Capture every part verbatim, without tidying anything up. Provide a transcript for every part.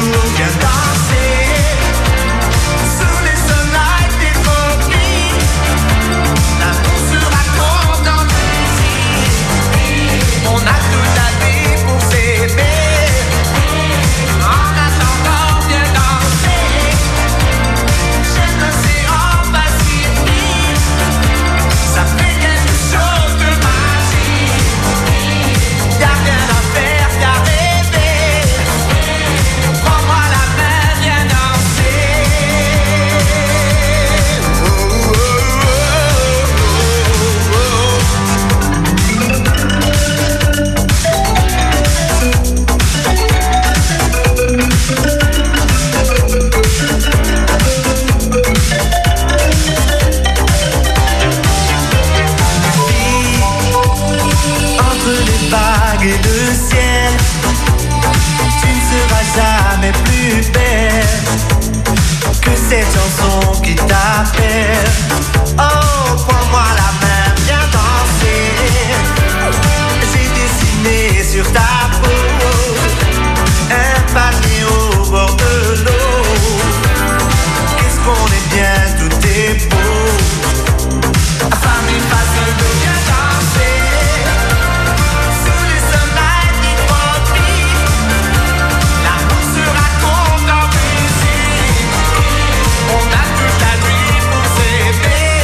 On a toute la nuit pour s'aimer.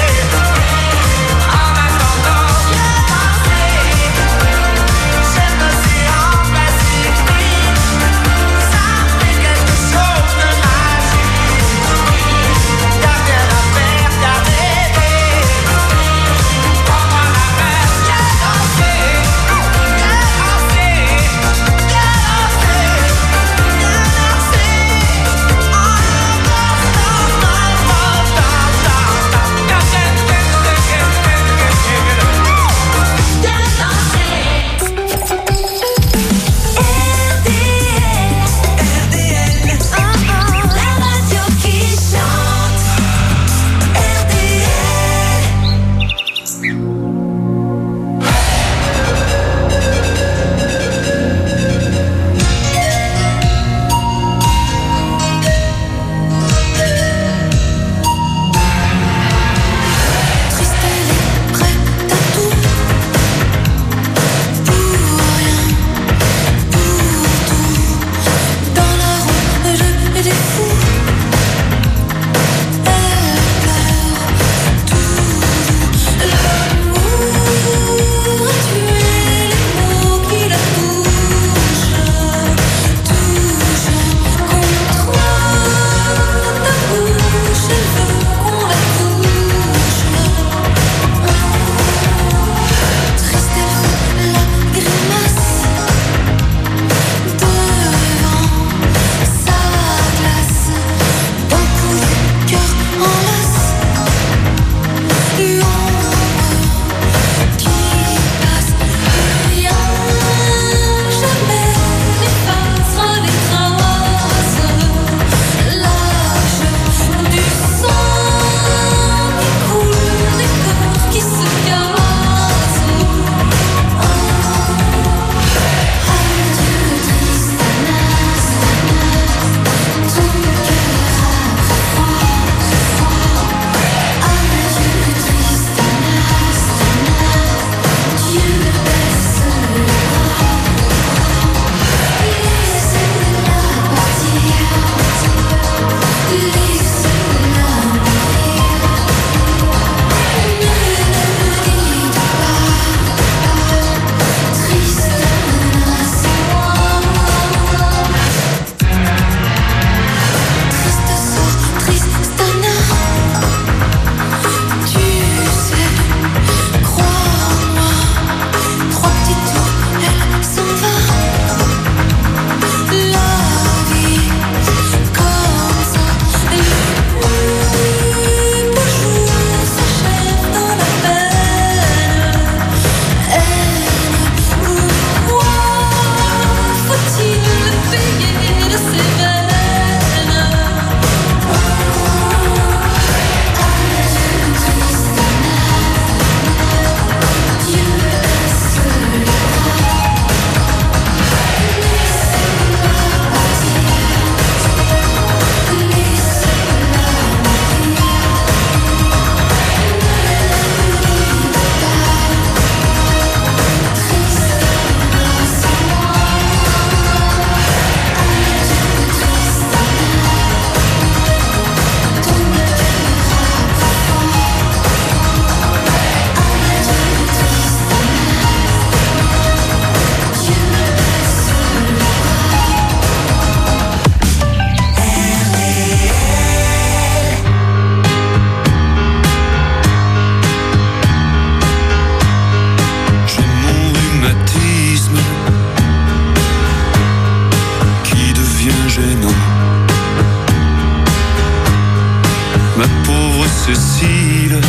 Cécile,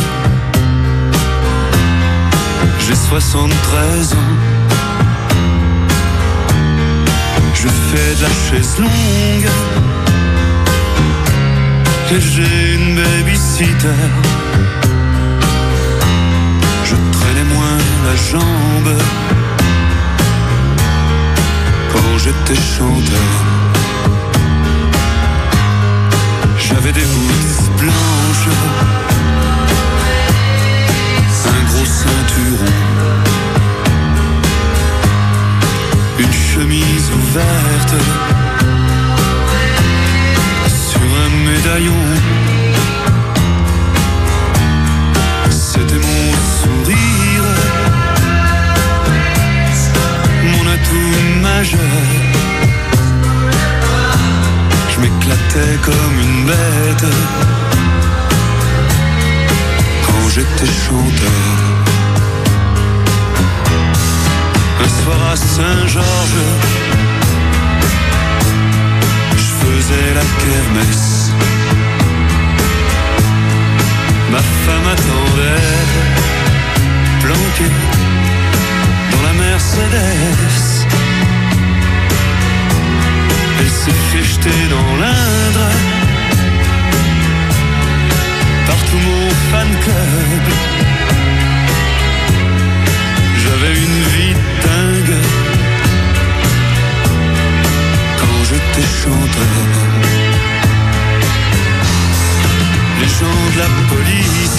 j'ai soixante-treize ans. Je fais de la chaise longue et j'ai une babysitter. Je traînais moins la jambe quand j'étais chanteur. J'avais des boots blanches, un gros ceinturon, une chemise ouverte sur un médaillon. C'était mon sourire, mon atout majeur. Je m'éclatais comme une bête quand j'étais chanteur. Un soir à Saint-Georges, je faisais la kermesse. Ma femme attendait, planquée dans la Mercedes. Elle s'est fait jeter dans l'Indre par tout mon fan club. J'avais une vie dingue quand j'étais chanteur. Les gens de la police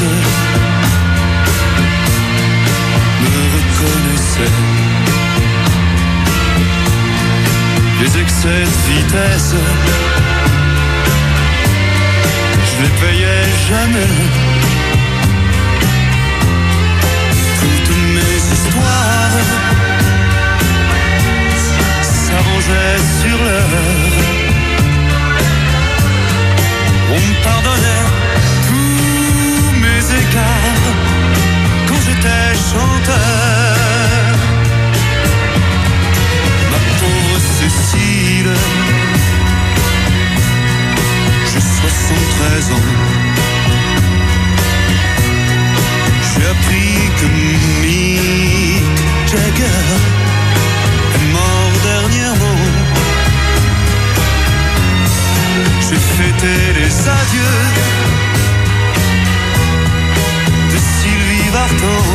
me reconnaissaient. Les excès de vitesse, je les payais jamais. Toutes mes histoires s'arrangeaient sur l'heure. On me pardonnait tous mes écarts quand j'étais chanteur. Ma pauvre Cécile, j'ai soixante-treize ans. J'ai appris que Mick Jagger est mort dernièrement. J'ai fêté les adieux de Sylvie Vartan.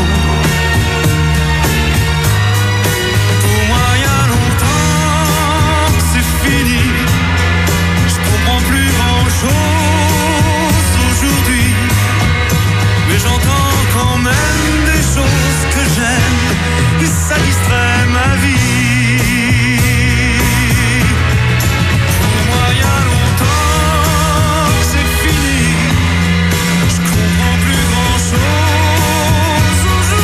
Pour moi, il y a longtemps que c'est fini. Je comprends plus grand-chose aujourd'hui, mais j'entends quand même des choses que j'aime et ça distrait ma vie. Pour moi, il y a longtemps que c'est fini. Je comprends plus grand-chose aujourd'hui.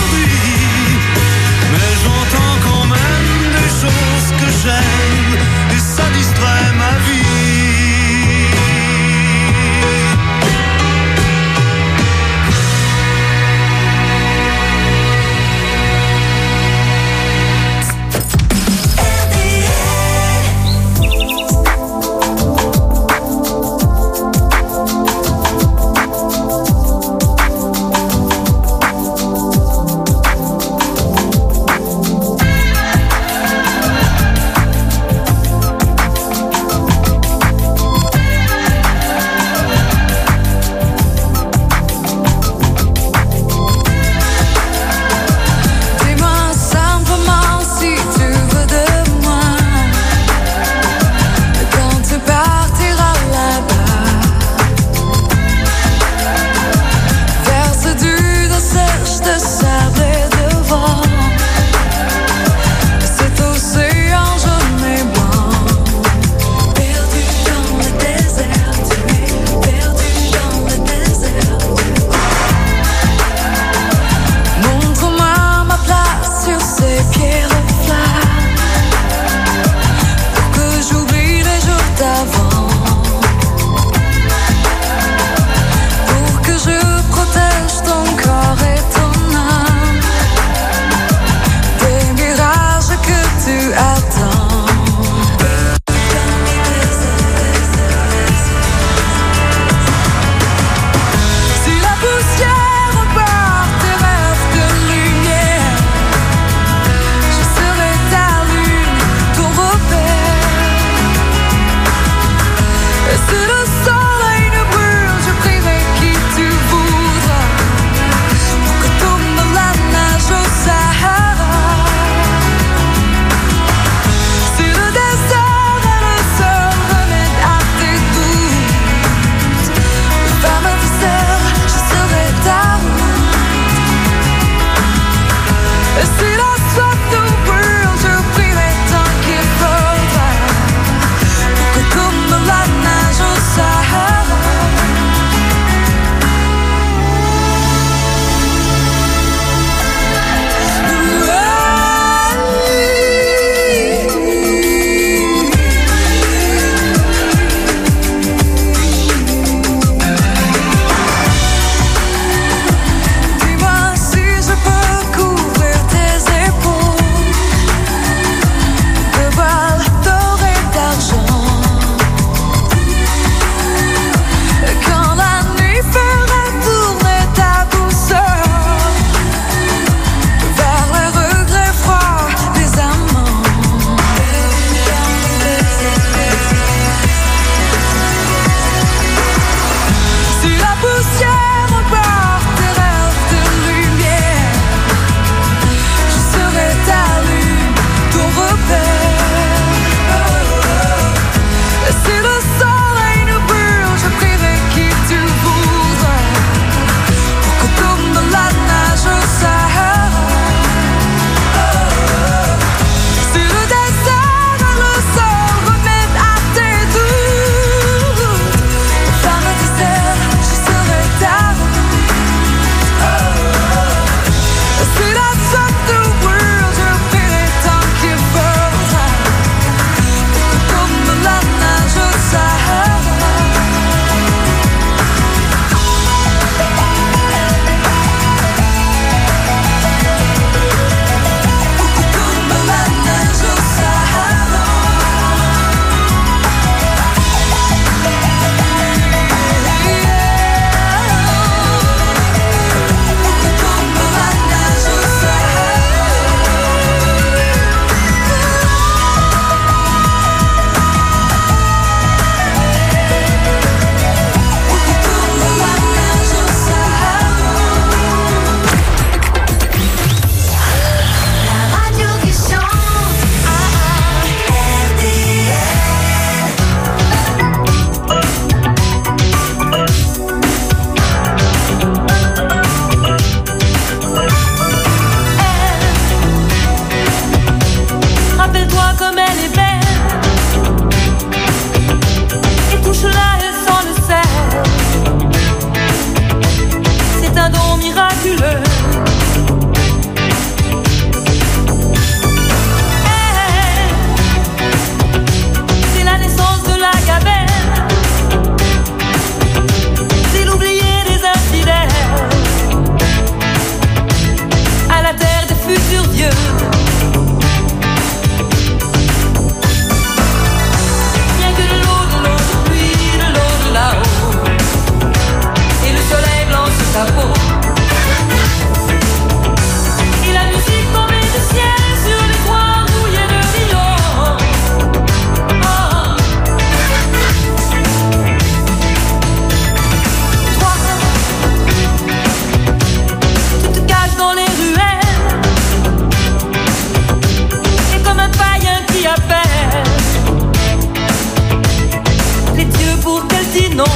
dit non.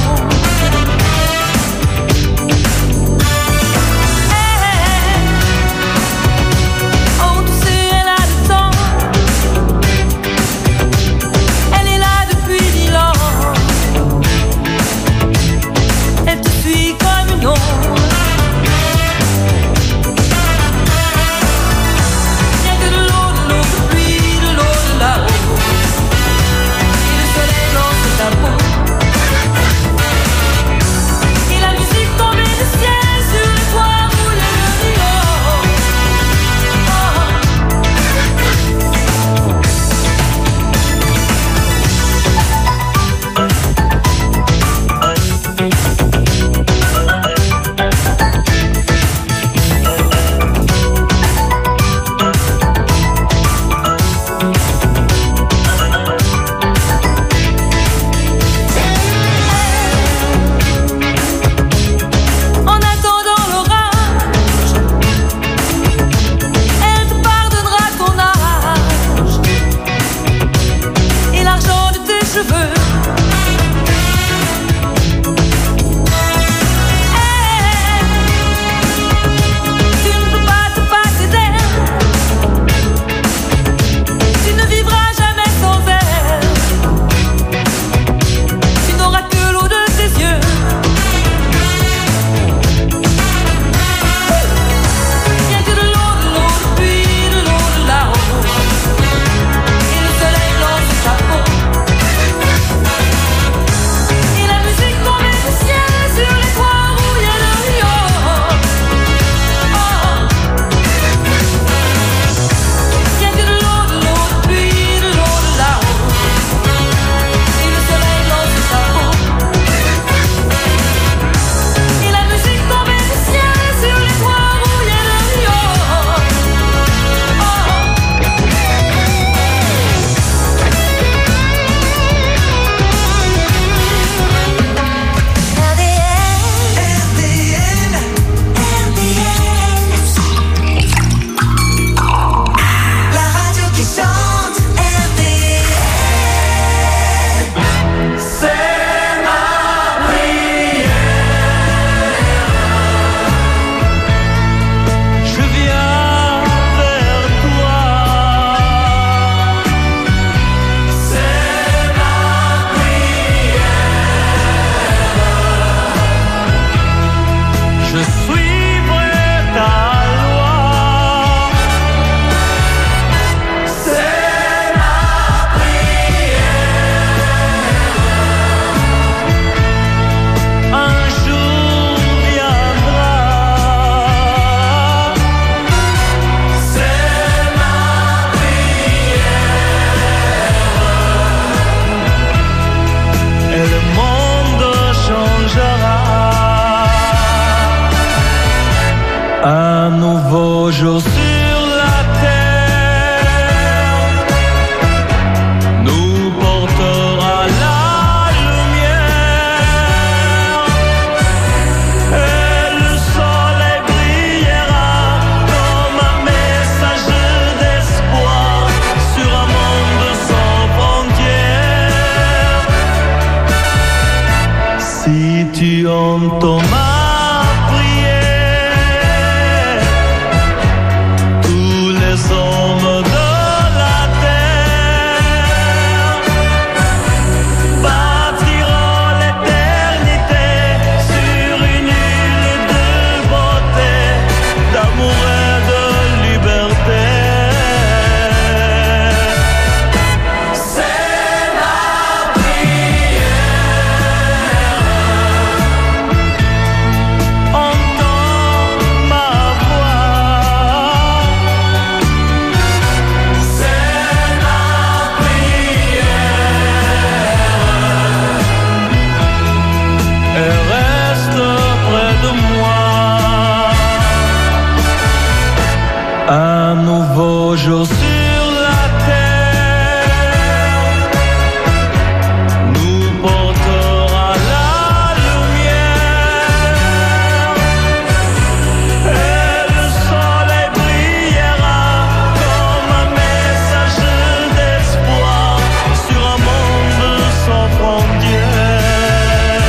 frontières.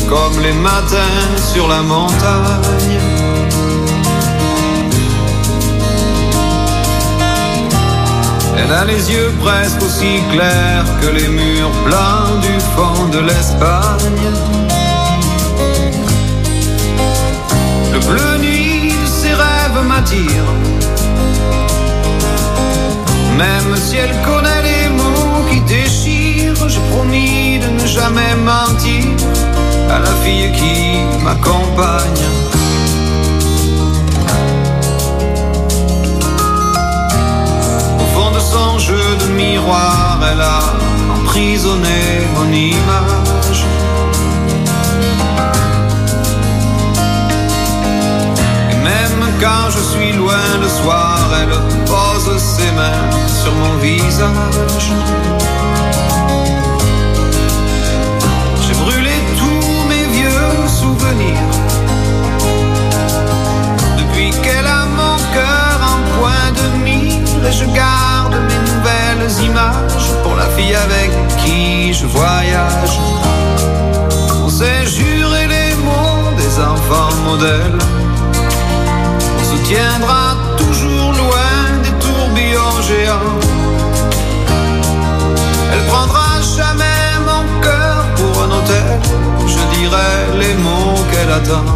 comme les matins sur la montagne. Elle a les yeux presque aussi clairs que les murs blancs du fond de l'Espagne. Le bleu nuit de ses rêves m'attire, même si elle connaît les mots qui déchirent. J'ai promis de ne jamais mentir à la fille qui m'accompagne. Au fond de son jeu de miroir, elle a emprisonné mon image. Et même quand je suis loin le soir, elle pose ses mains sur mon visage. J'ai brûlé tous mes vieux souvenirs depuis qu'elle a mon cœur en point de mire. Et je garde mes nouvelles images pour la fille avec qui je voyage. On s'est juré les mots des enfants modèles. On se tiendra toujours loin des tourbillons géants. Elle prendra jamais mon cœur pour un hôtel. Je dirai les mots qu'elle attend.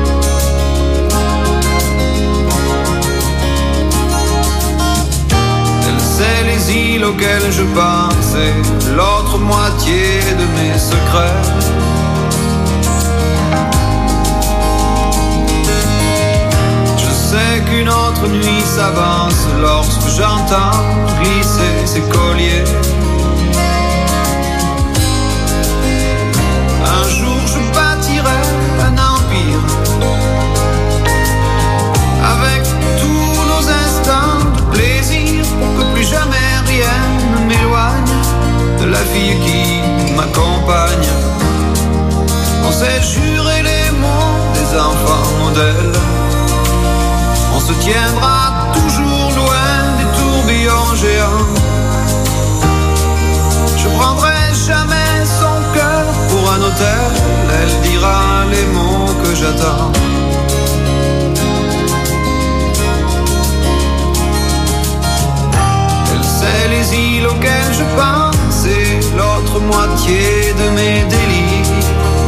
Elle sait les îles auxquelles je pense et l'autre moitié de mes secrets. Je sais qu'une autre nuit s'avance lorsque j'entends glisser ses colliers. Un jour je bâtirai un empire avec tous nos instants de plaisir pour que plus jamais rien ne m'éloigne de la fille qui m'accompagne. On s'est juré les mots des enfants modèles. On se tiendra toujours loin des tourbillons géants. Je prendrai jamais son cœur pour un hôtel. Elle dira les mots que j'attends. Elle sait les îles auxquelles je pense et l'autre moitié de mes délires.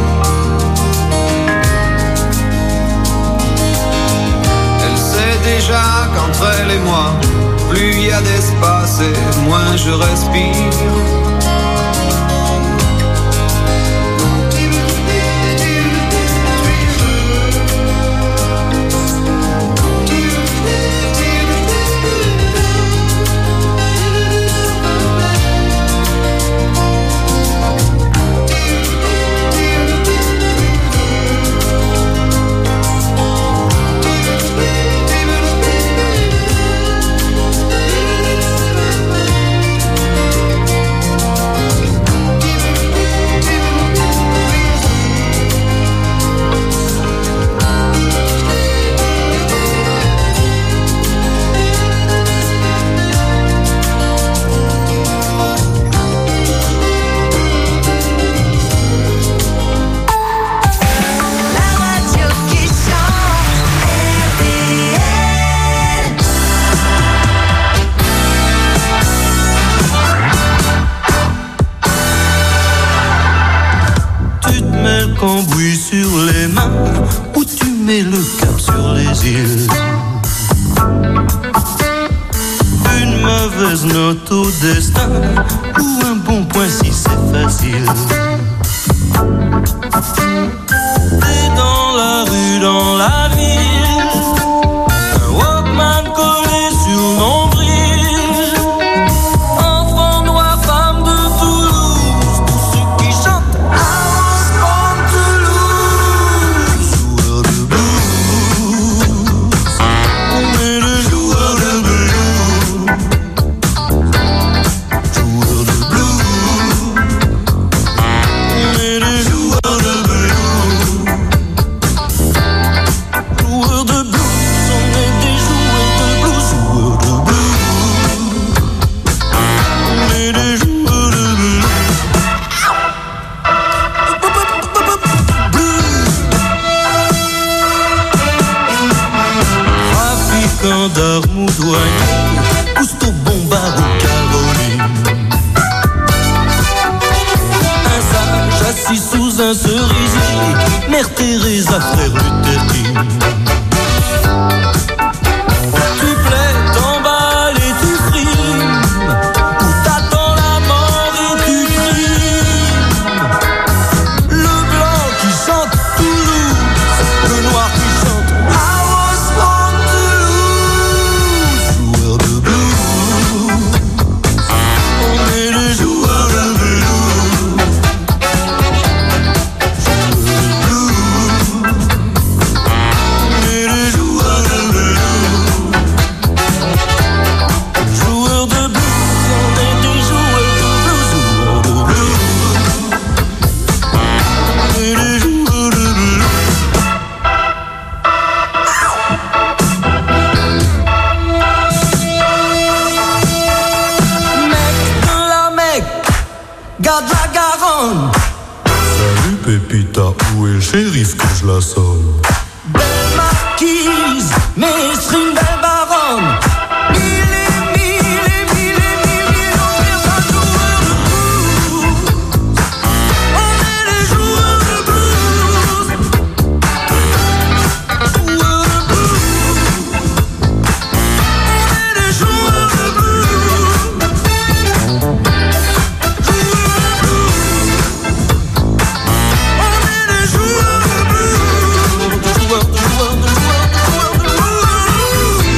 Elle sait déjà qu'entre elle et moi, plus il y a d'espace et moins je respire. Cambouis sur les mains, où tu mets le cap sur les îles. Une mauvaise note au destin, ou un bon point si c'est facile. T'es dans la rue, dans la ville, un Walkman collé sur le nombril. Enfant noir, femme de Toulouse, tous ceux qui chantent I was born to lose. Joueur de blues, on est le joueur de blues. Joueur de blues, on est le joueur de blues. Camp d'Armoudoigne, Cousteau, Bombard ou Caroline. Un sage assis sous un cerisier, Mère Teresa, Frère Luther King. Tu plais, t'emballes et tu frimes, ou t'attends la mort et tu trimes. Le blanc qui chante Toulouse, le noir qui chante I was born to lose. Joueur de blues, on est les joueurs de blues. Joueurs de blues, on est des joueurs de blues. On est des joueurs de blues. Mec de la Mecque, garde la Garonne. Salut Pépita, où est le shérif que je la sonne? Belle marquise, mesrine, belle baronne. Mille et mille et mille et mille millions de joueurs de blues. On est les joueurs de blues. Joueurs de blues. On est les joueurs de blues. Joueurs de blues. On est les joueurs de blues. Joueurs de joueurs de joueurs de joueurs de blues.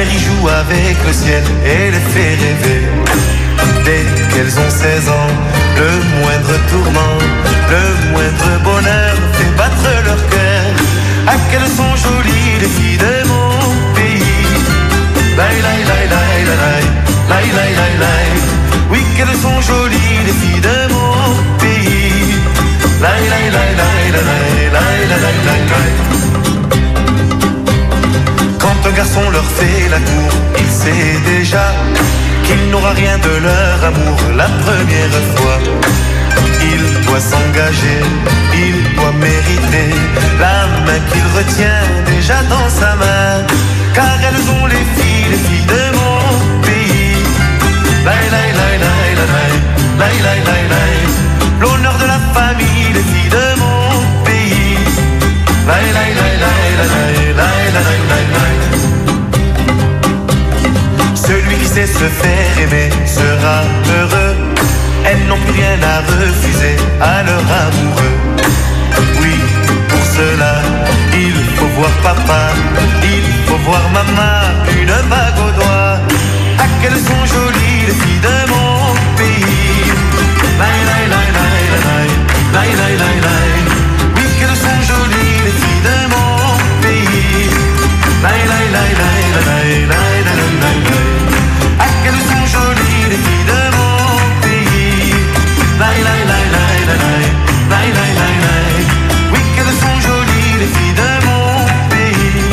mer y joue avec le ciel et les fait rêver. Dès qu'elles ont seize ans, le moindre tourment, le moindre bonheur fait battre leur cœur. Ah, qu'elles sont jolies les filles de mon pays. Laï, laï, laï, laï, laï, laï, laï, laï, laï. Oui, qu'elles sont jolies les filles de mon pays. Laï, laï, laï, laï, laï, laï, laï, laï, laï, laï. Quand un garçon leur fait la cour, il sait déjà qu'il n'aura rien de leur amour la première fois. Il doit s'engager, il doit mériter la main qu'il retient déjà dans sa main. Car elles ont les filles, les filles de mon pays. Laï, laï, laï, laï, laï, laï, laï, laï, laï. L'honneur de la famille, les filles de mon pays. Laï, laï, laï, laï, laï, laï, laï, laï, laï. Celui qui sait se faire aimer sera heureux. Elles n'ont plus rien à refuser à leur amoureux. Oui, pour cela, il faut voir papa, il faut voir maman, une bague au doigt. Ah, qu'elles sont jolies les filles de mon pays. Laï, laï, laï, laï, laï, laï, laï, laï, laï. Oui, qu'elles sont jolies les filles de mon pays. Laï, laï, laï, laï, laï, laï, laï, laï, laï. Ah, qu'elles sont jolies les filles de mon pays. Laï, laï, laï, laï, laï, laï, laï, laï, laï. Oui, qu'elles sont jolies les filles de mon pays.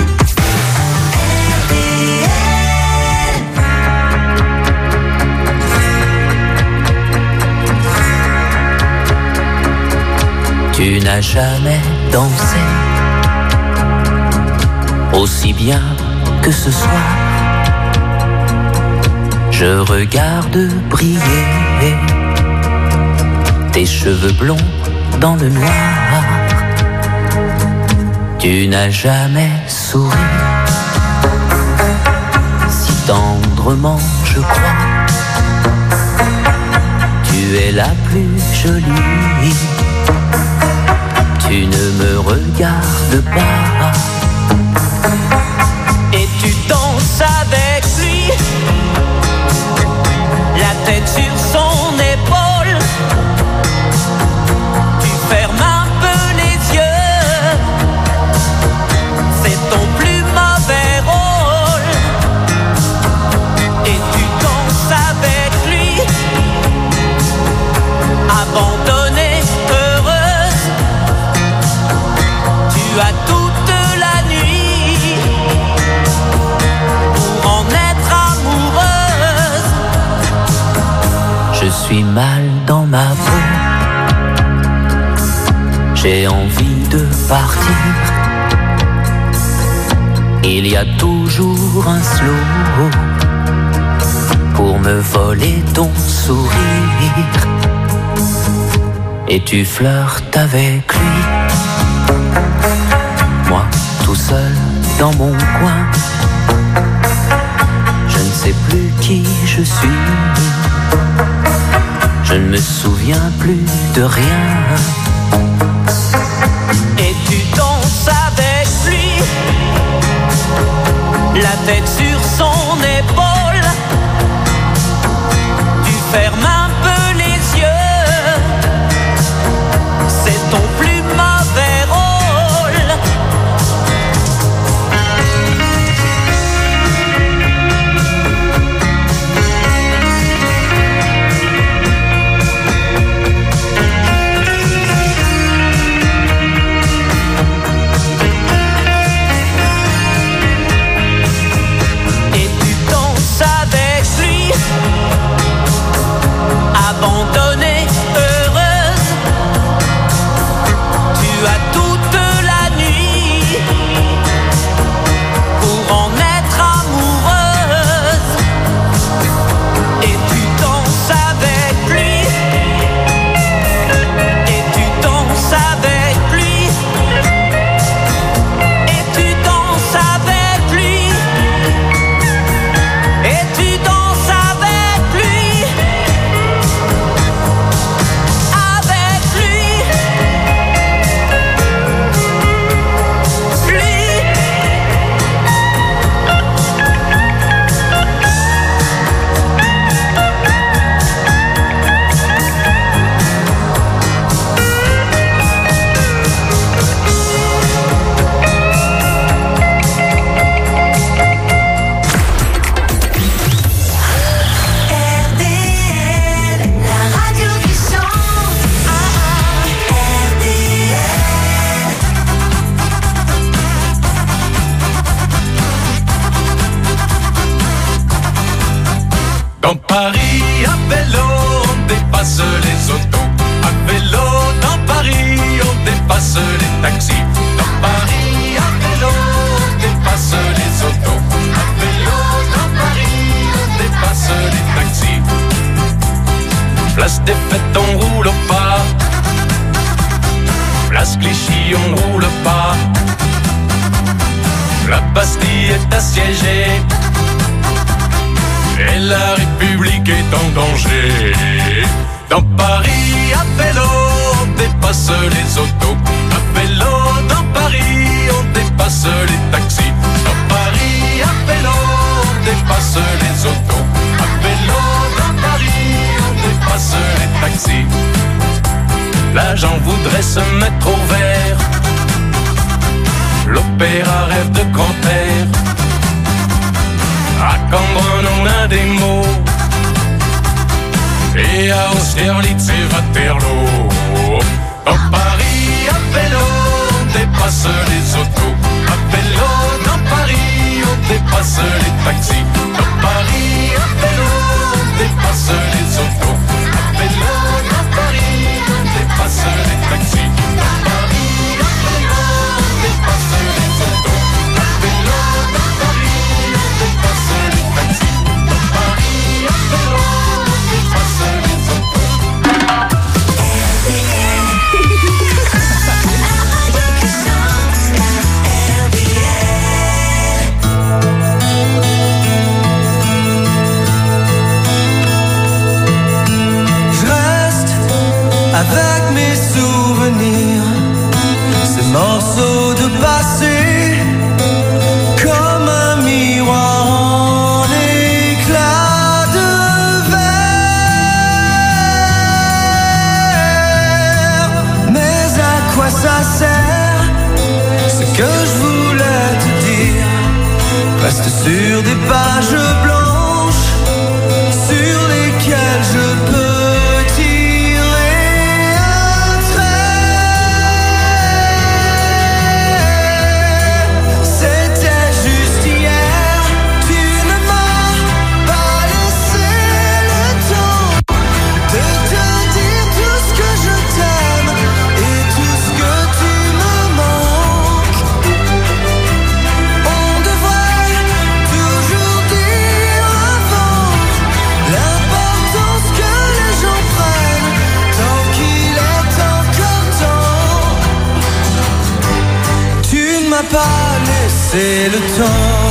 Tu n'as jamais dansé aussi bien que ce soir. Je regarde briller tes cheveux blonds dans le noir. Tu n'as jamais souri si tendrement, je crois. Tu es la plus jolie. Tu ne me regardes pas. Et tu danses avec lui, la tête sur son épaule. Tu fermes un peu les yeux, c'est ton plus mauvais rôle. Et tu danses avec lui, abandonnée, heureuse. Tu as toute la nuit pour en être amoureuse. Je suis mal dans ma peau, j'ai envie de partir. Il y a toujours un slow pour me voler ton sourire. Et tu flirtes avec lui, moi tout seul dans mon coin. Je ne sais plus qui je suis, je ne me souviens plus de rien. Et tu danses avec lui, la tête sur son épaule. Tu fermes un peu les yeux, c'est ton plus mauvais rôle. Et tu danses avec lui, défaite, on roule au pas. Place Clichy, on ne roule pas. La Bastille est assiégée et la République est en danger. Dans Paris, à vélo, on dépasse les autos. À vélo, dans Paris, on dépasse les taxis. Dans Paris, à vélo, on dépasse les autos. À vélo, dans Paris, on dépasse les taxis. L'agent voudrait se mettre au vert. L'opéra rêve de grand air. À Cambronne on a des mots. Et à Austerlitz et Waterloo. Dans Paris, à vélo, on dépasse les autos. À vélo, dans Paris, on dépasse les taxis. Dans Paris, à vélo, on dépasse les autos. À vélo, dans Paris, on dépasse les taxis. Dans Paris, à vélo, on dépasse les autos. À vélo, dans Paris, on dépasse les taxis. Dans Paris, à vélo, on dépasse les autos. Avec mes souvenirs, ces morceaux de passé, comme un miroir en éclat de verre. Mais à quoi ça sert? Ce que je voulais te dire reste sur des pages blanches sur lesquelles je peux pas laissé le temps.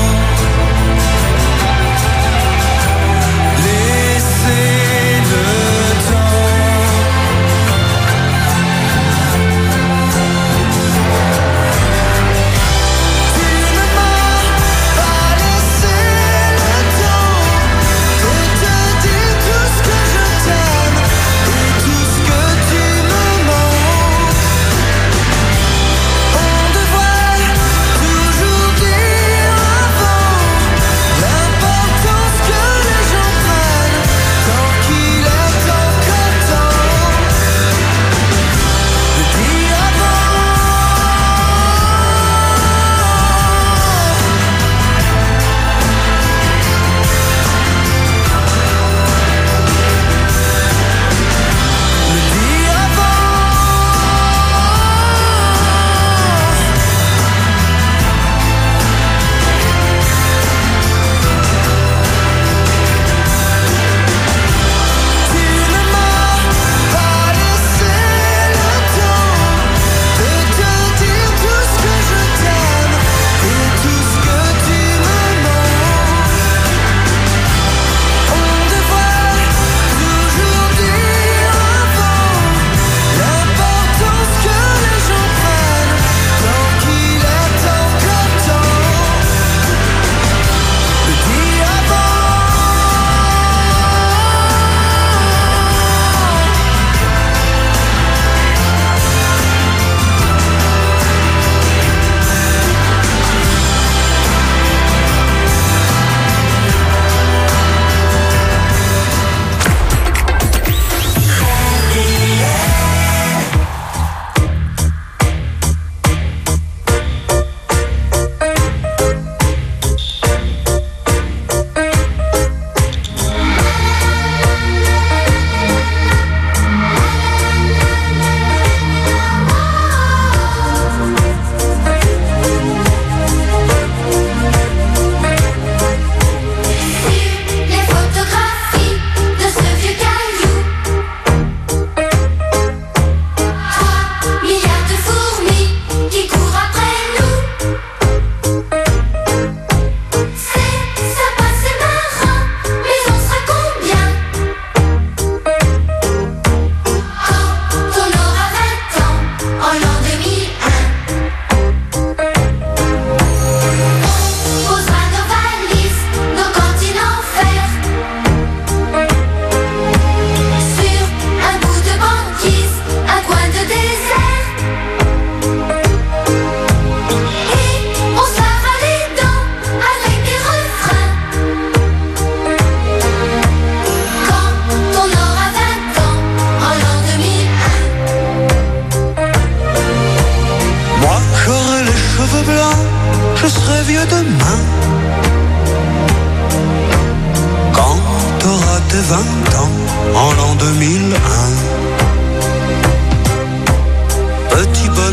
Laissez le temps. Tu ne m'as pas laissé le temps de te dire tout ce que je t'aime et tout ce que tu me manques. On devrait toujours dire avant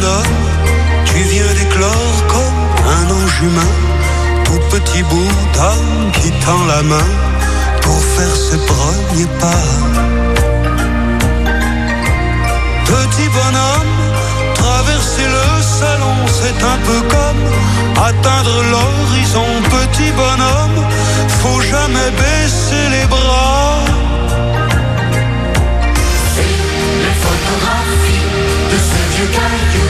bonhomme, tu viens d'éclore comme un ange humain, tout petit bout d'âme qui tend la main pour faire ses premiers pas. Petit bonhomme, traverser le salon, c'est un peu comme atteindre l'horizon. Petit bonhomme, faut jamais baisser les bras. C'est les photographies de ce vieux caillou.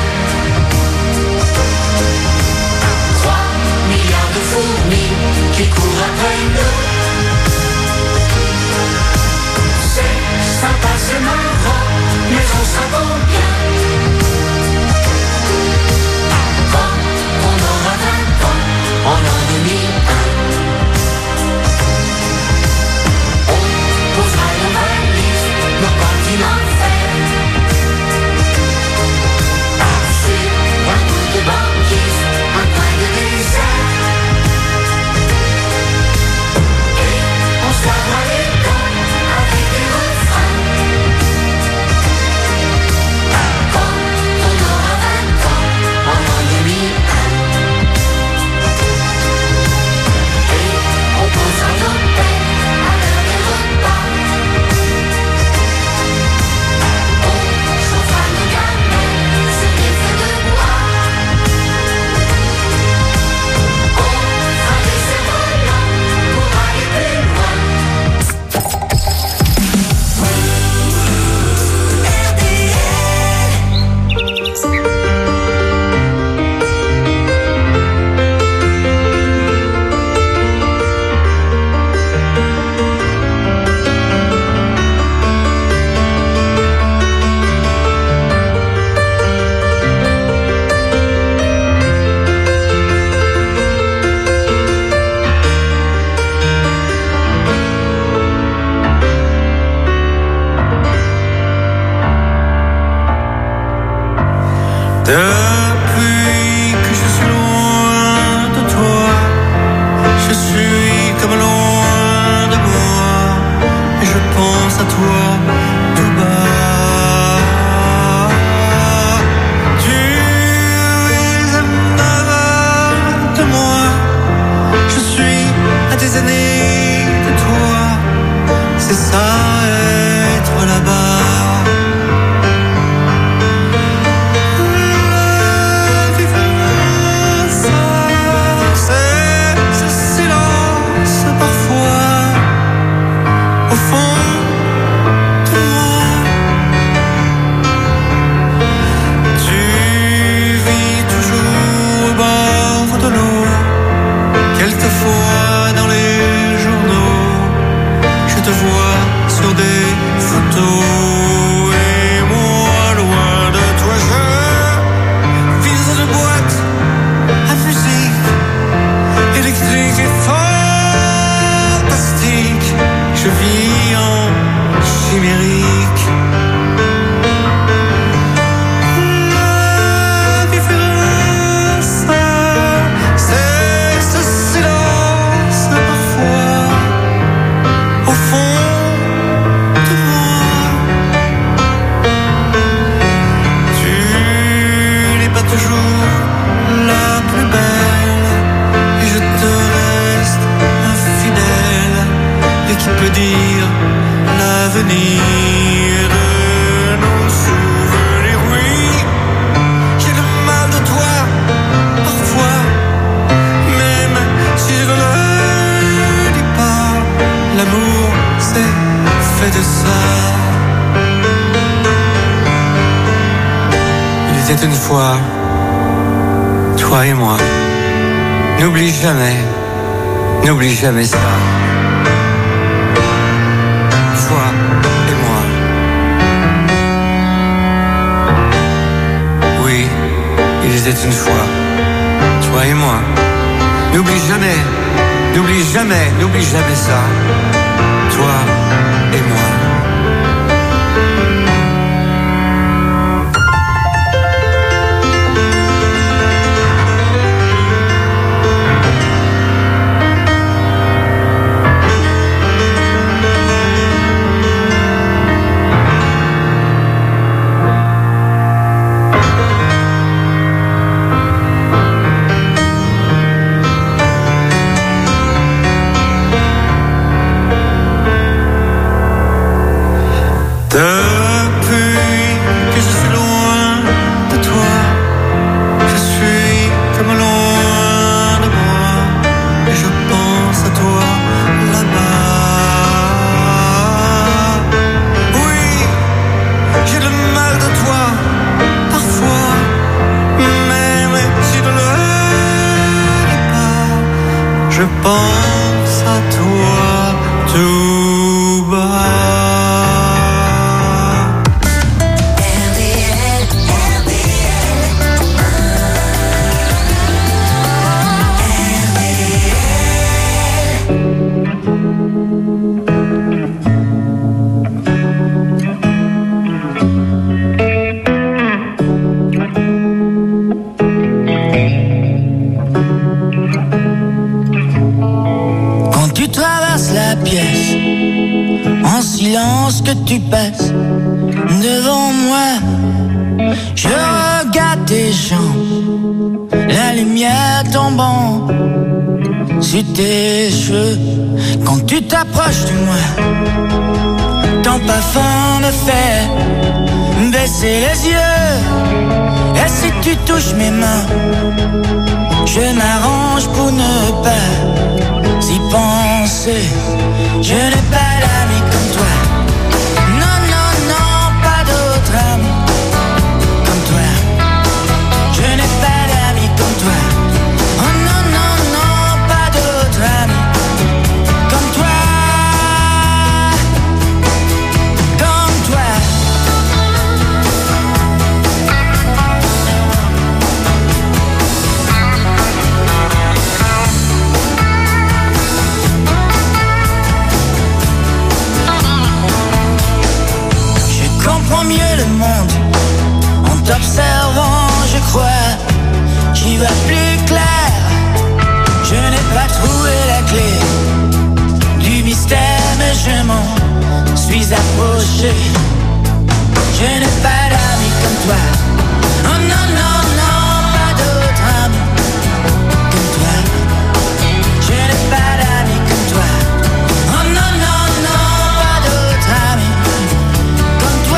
Trois milliards de fourmis qui courent après nous. C'est sympa, c'est marrant, mais on s'attend bien. Quand on aura vingt ans, en l'an deux mille un, on posera nos valises, nos continents verts. Sur un bout de banquise, un coin de désert. Et on se lavera les dents avec des refrains. Quand on aura vingt ans, en l'an deux mille un, et on posera nos peines à l'heure des repas. On chauffera nos gamelles sur des feux de bois. On fera des cerfs-volants pour aller plus loin. Depuis que je suis loin de toi, je suis comme loin de moi, et je pense à toi tout bas. Tu es à neuf heures de moi, je suis à des années de toi, c'est ça être là-bas. Quelquefois dans les journaux, je te vois sur des photos, et moi loin de toi je vis dans une boîte à musique électrique et fantastique. Je vis en chimérique. La différence, c'est ce silence parfois au fond de moi. Tu n'es pas toujours la plus belle, et je te reste infidèle. Et qui peut dire l'avenir de nos souvenirs? Oui, j'ai le mal de toi parfois, même si je ne le dis pas. L'amour c'est fait de ça. Il était une fois, toi et moi. N'oublie jamais, n'oublie jamais ça. Toi et moi. Oui, il était une fois, toi et moi. N'oublie jamais, n'oublie jamais, n'oublie jamais ça. Toi et moi. pense à toi tout bas. Que tu passes devant moi, je regarde tes jambes, la lumière tombant sur tes cheveux. Quand tu t'approches de moi, ton parfum me fait baisser les yeux. Et si tu touches mes mains, je m'arrange pour ne pas y penser. Je n'ai pas d'amis comme toi. Comme toi, je n'ai pas d'amis comme toi. Oh non, non, non, pas d'autres amis comme toi. Comme toi. Je comprends mieux le monde. En t'observant, je crois, j'y vois plus clair. Je n'ai pas trouvé la clé du mystère, mais je m'en suis approché. Je n'ai pas d'amis comme toi. Oh non, non, non, pas d'autres amis comme toi. Je n'ai pas d'amis comme toi. Oh non, non, non, pas d'autres amis comme toi.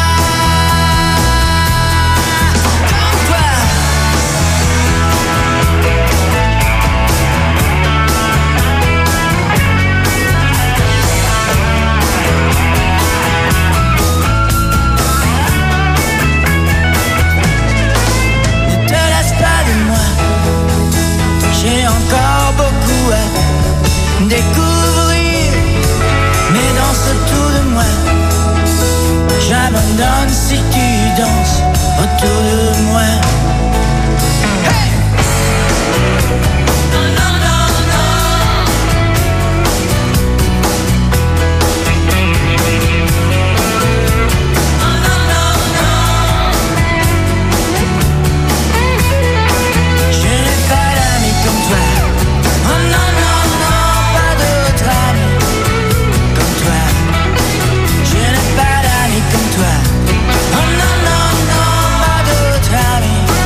J'ai encore beaucoup à découvrir, mais danse autour de moi. J'abandonne si tu danses autour de moi. Hey! Non, non, non, non. Non, non, non, non. Je n'ai pas d'amis comme toi. Oh non, non, non, pas d'autres amis comme toi. Je n'ai pas d'amis comme toi. Oh non, non, non, pas d'autres amis.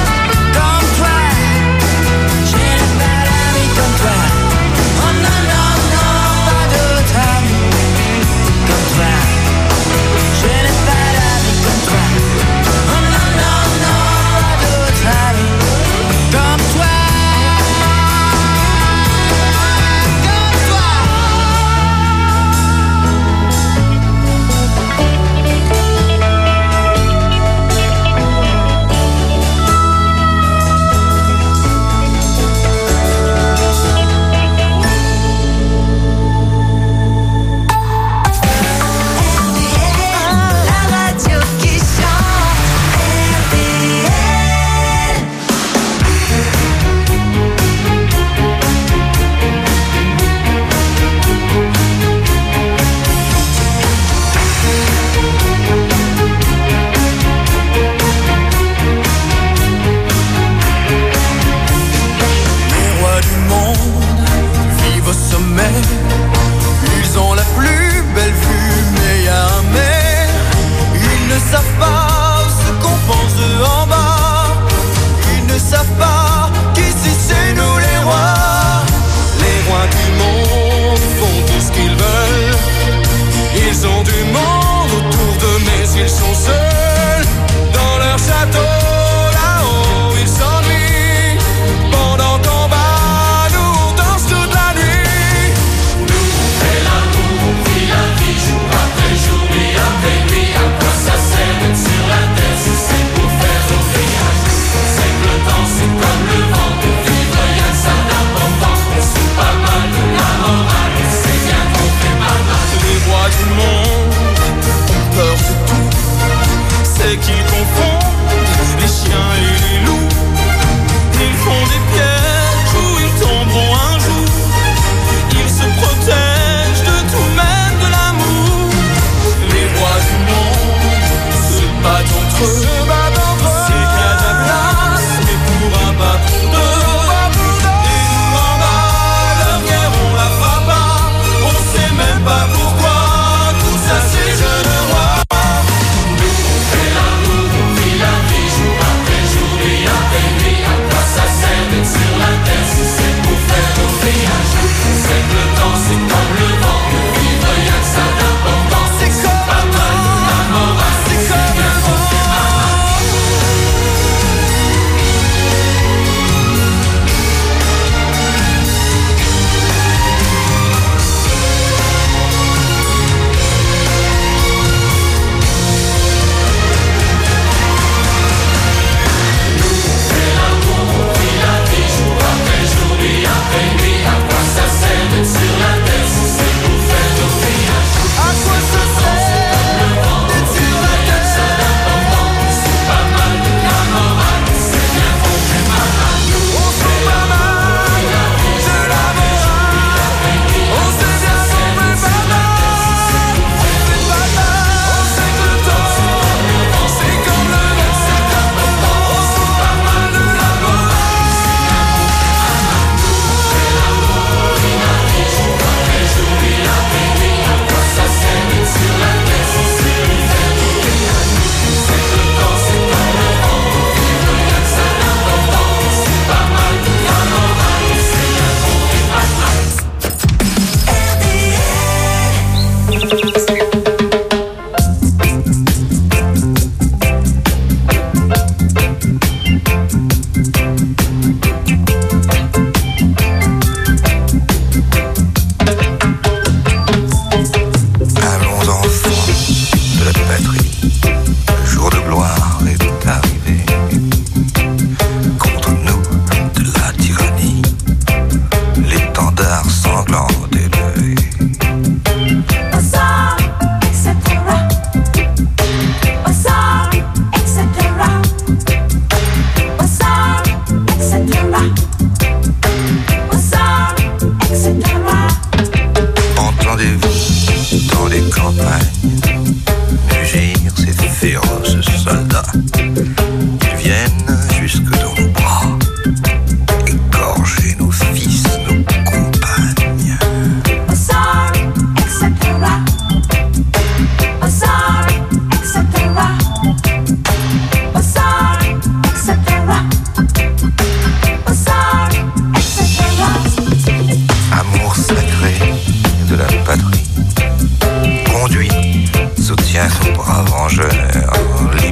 Bye.